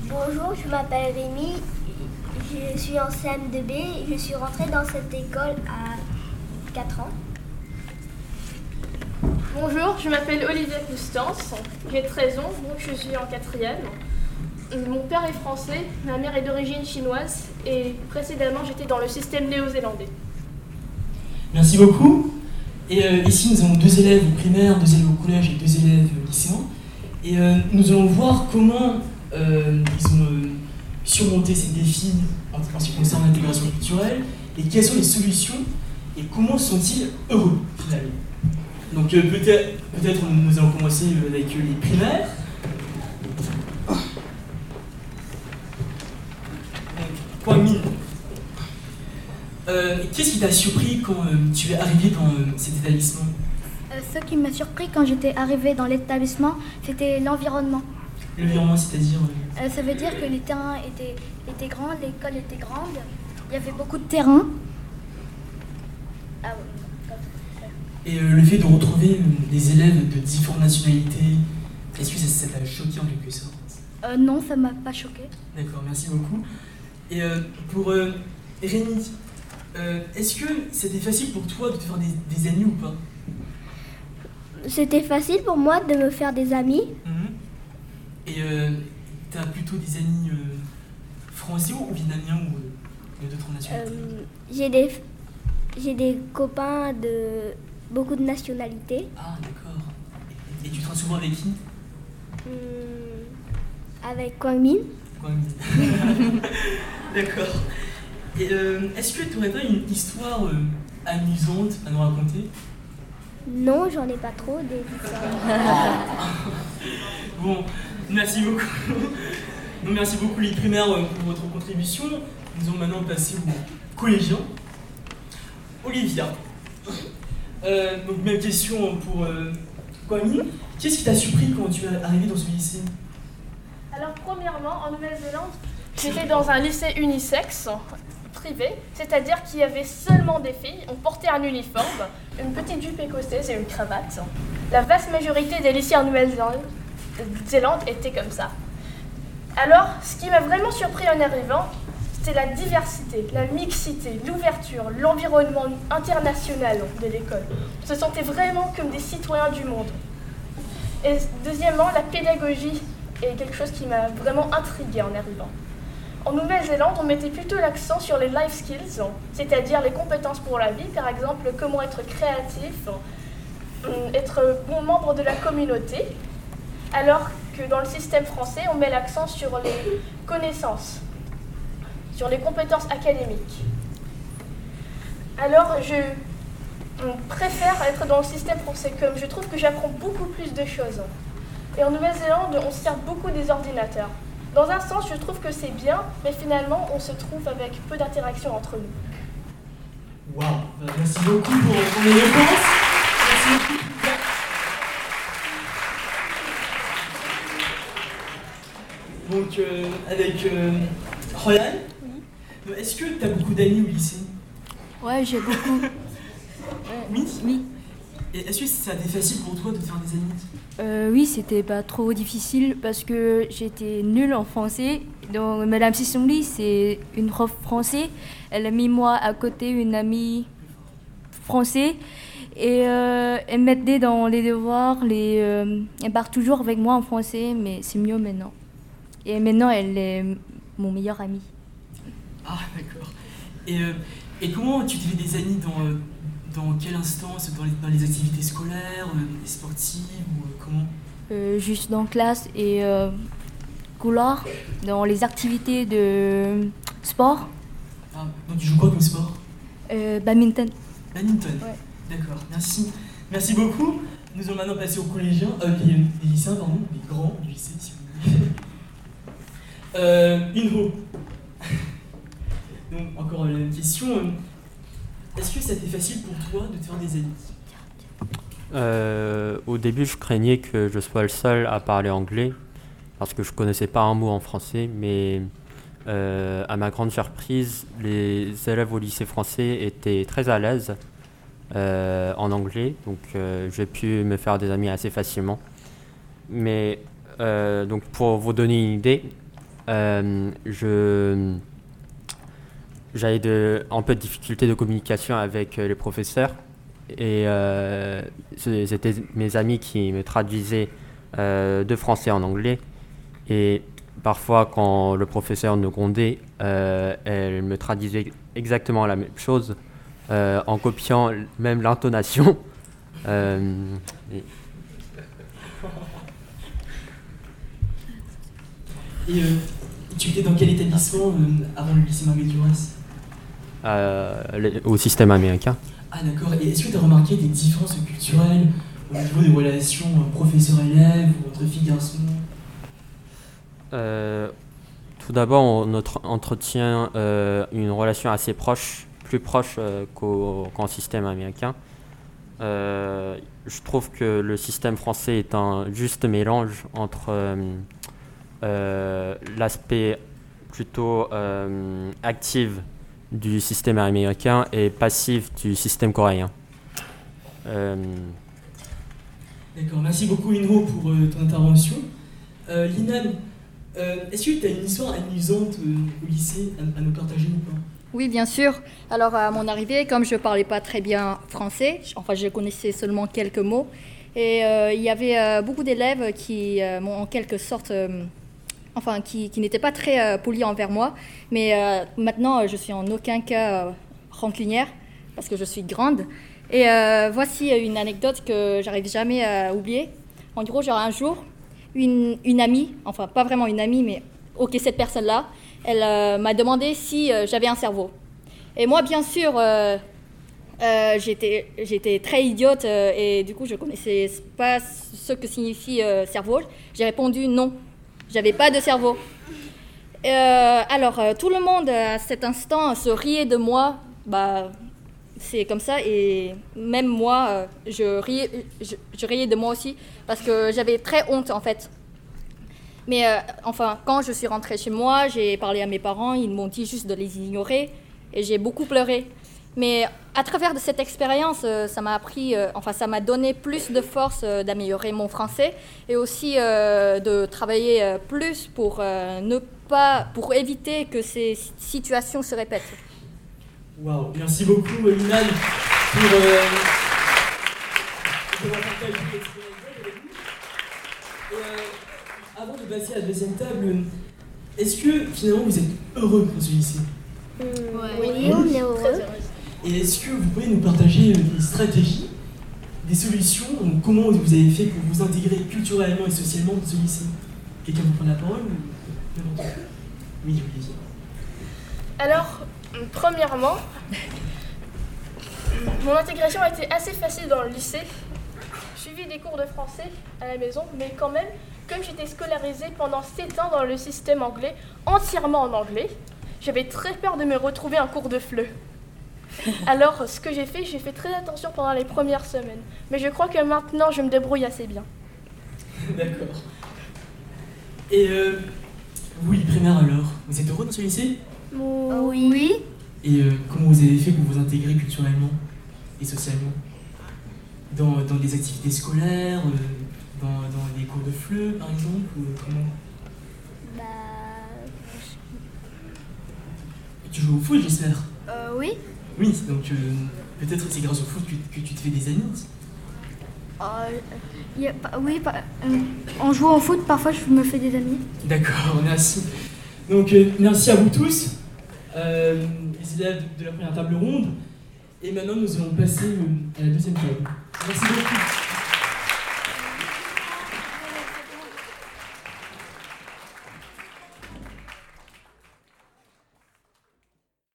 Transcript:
Bonjour, je m'appelle Rémi, je suis en CM2B, je suis rentrée dans cette école à 4 ans. Bonjour, je m'appelle Olivia Constance, j'ai 13 ans, donc je suis en 4e. Mon père est français, ma mère est d'origine chinoise et précédemment j'étais dans le système néo-zélandais. Merci beaucoup. Et ici nous avons 2 élèves au primaire, 2 élèves au collège et 2 élèves lycéens. Et nous allons voir comment ils ont surmonté ces défis en ce qui concerne l'intégration culturelle et quelles sont les solutions et comment sont-ils heureux finalement. Donc peut-être nous allons commencer avec les primaires. Kwame, qu'est-ce qui t'a surpris quand tu es arrivé dans cet établissement? Ce qui m'a surpris quand j'étais arrivée dans l'établissement, c'était l'environnement. L'environnement, c'est-à-dire Ça veut dire que les terrains étaient grands, l'école était grande, il y avait beaucoup de terrain. Ah ouais. Et le fait de retrouver des élèves de différentes nationalités, est-ce que ça t'a choqué en quelque sorte? Non, ça m'a pas choqué. D'accord, merci beaucoup. Et pour Rémi, est-ce que c'était facile pour toi de te faire des amis ou pas? C'était facile pour moi de me faire des amis. Et t'as plutôt des amis français ou vietnamiens ou d'autres nationalités? J'ai des copains de beaucoup de nationalités. Ah, d'accord. Et tu traînes souvent avec qui? Avec Kwang Min. D'accord. Et est-ce que tu aurais pas une histoire amusante à nous raconter? Non, j'en ai pas trop des histoires. Bon, merci beaucoup. Donc, merci beaucoup les primaires pour votre contribution. Nous allons maintenant passer aux collégiens. Olivia. Donc même question pour Kwame. Qu'est-ce qui t'a surpris quand tu es arrivé dans ce lycée? Alors premièrement, en Nouvelle-Zélande, j'étais dans un lycée unisexe privé, c'est-à-dire qu'il y avait seulement des filles, on portait un uniforme, une petite jupe écossaise et une cravate. La vaste majorité des lycées en Nouvelle-Zélande étaient comme ça. Alors, ce qui m'a vraiment surpris en arrivant, c'était la diversité, la mixité, l'ouverture, l'environnement international de l'école. On se sentait vraiment comme des citoyens du monde. Et deuxièmement, la pédagogie est quelque chose qui m'a vraiment intriguée en arrivant. En Nouvelle-Zélande, on mettait plutôt l'accent sur les life skills, c'est-à-dire les compétences pour la vie, par exemple comment être créatif, être bon membre de la communauté, alors que dans le système français, on met l'accent sur les connaissances, sur les compétences académiques. Alors, je préfère être dans le système français, comme je trouve que j'apprends beaucoup plus de choses. Et en Nouvelle-Zélande, on se sert beaucoup des ordinateurs. Dans un sens, je trouve que c'est bien, mais finalement, on se trouve avec peu d'interaction entre nous. Waouh, merci beaucoup pour les réponses. Merci beaucoup. Donc, avec Royan, est-ce que tu as beaucoup d'amis au lycée? Ouais, j'ai beaucoup. Oui. Et est-ce que ça a été facile pour toi de te faire des amis? Oui, c'était pas trop difficile parce que j'étais nulle en français. Donc, Madame Sissomli, c'est une prof français. Elle a mis moi à côté une amie français. Et elle m'aidait dans les devoirs. Elle part toujours avec moi en français, mais c'est mieux maintenant. Et maintenant, elle est mon meilleur ami. Ah, d'accord. Et comment tu t'es fait des amis dans quelle instance? Dans les activités scolaires, sportives ou comment? Juste dans classe et couloir, dans les activités de sport. Ah, donc tu joues quoi comme sport? Badminton. Badminton. Ouais. D'accord, merci. Merci beaucoup. Nous allons maintenant passer aux collégiens, les lycéens, pardon, les grands du lycée, si vous voulez. Inho. Donc, encore une question. Est-ce que ça a été facile pour toi de te faire des amis? Au début, je craignais que je sois le seul à parler anglais parce que je connaissais pas un mot en français, mais à ma grande surprise, les élèves au lycée français étaient très à l'aise en anglais, donc j'ai pu me faire des amis assez facilement. Mais donc pour vous donner une idée, j'avais un peu de difficulté de communication avec les professeurs et c'était mes amis qui me traduisaient de français en anglais et parfois quand le professeur nous grondait, elle me traduisait exactement la même chose en copiant même l'intonation. Et tu étais dans quel établissement avant le lycée Marguerite Duras? Au système américain. Ah d'accord, et est-ce que tu as remarqué des différences culturelles au niveau des relations professeur-élève ou entre filles et garçons? Tout d'abord, on entretient une relation assez proche, plus proche qu'en système américain. Je trouve que le système français est un juste mélange entre l'aspect plutôt actif du système américain et passif du système coréen. D'accord, merci beaucoup Inho pour ton intervention. Linan, est-ce que tu as une histoire amusante au lycée à nous partager ou pas? Oui, bien sûr. Alors, à mon arrivée, comme je ne parlais pas très bien français, enfin, je connaissais seulement quelques mots, et il y avait beaucoup d'élèves qui m'ont en quelque sorte, qui n'étaient pas très polis envers moi, mais maintenant, je suis en aucun cas rancunière, parce que je suis grande. Et voici une anecdote que j'arrive jamais à oublier. En gros, genre un jour, une amie, enfin pas vraiment une amie, mais ok, cette personne-là, elle m'a demandé si j'avais un cerveau. Et moi, bien sûr, j'étais très idiote et du coup, je ne connaissais pas ce que signifie cerveau. J'ai répondu non, j'avais pas de cerveau. Alors, tout le monde à cet instant se riait de moi. Bah, c'est comme ça, et même moi, je riais de moi aussi parce que j'avais très honte en fait. Mais quand je suis rentrée chez moi, j'ai parlé à mes parents, ils m'ont dit juste de les ignorer et j'ai beaucoup pleuré. Mais à travers de cette expérience, ça m'a appris, ça m'a donné plus de force d'améliorer mon français et aussi de travailler plus pour éviter que ces situations se répètent. Waouh, merci beaucoup Linan pour avoir partagé l'expérience avec nous. Et avant de passer à la deuxième table, est-ce que finalement vous êtes heureux dans ce lycée? Oui, on est heureux. Et est-ce que vous pouvez nous partager des stratégies, des solutions, comment vous avez fait pour vous intégrer culturellement et socialement dans ce lycée? Quelqu'un vous prend la parole ou... Oui, Olivier. Alors, premièrement, mon intégration a été assez facile dans le lycée. J'ai suivi des cours de français à la maison, mais quand même, comme j'étais scolarisée pendant 7 ans dans le système anglais, entièrement en anglais, j'avais très peur de me retrouver en cours de FLE. Alors, ce que j'ai fait très attention pendant les premières semaines. Mais je crois que maintenant, je me débrouille assez bien. D'accord. Et vous, les primaires alors, vous êtes heureux dans ce lycée? Oui. Et comment vous avez fait pour vous intégrer culturellement et socialement? Dans des activités scolaires, dans des cours de FLE par exemple, comment? Tu joues au foot, j'espère? Oui. Oui, donc peut-être c'est grâce au foot que tu te fais des amis. En jouant au foot, parfois je me fais des amis. D'accord, merci. Donc merci à vous tous, les élèves de la première table ronde. Et maintenant nous allons passer à la deuxième table. Merci beaucoup.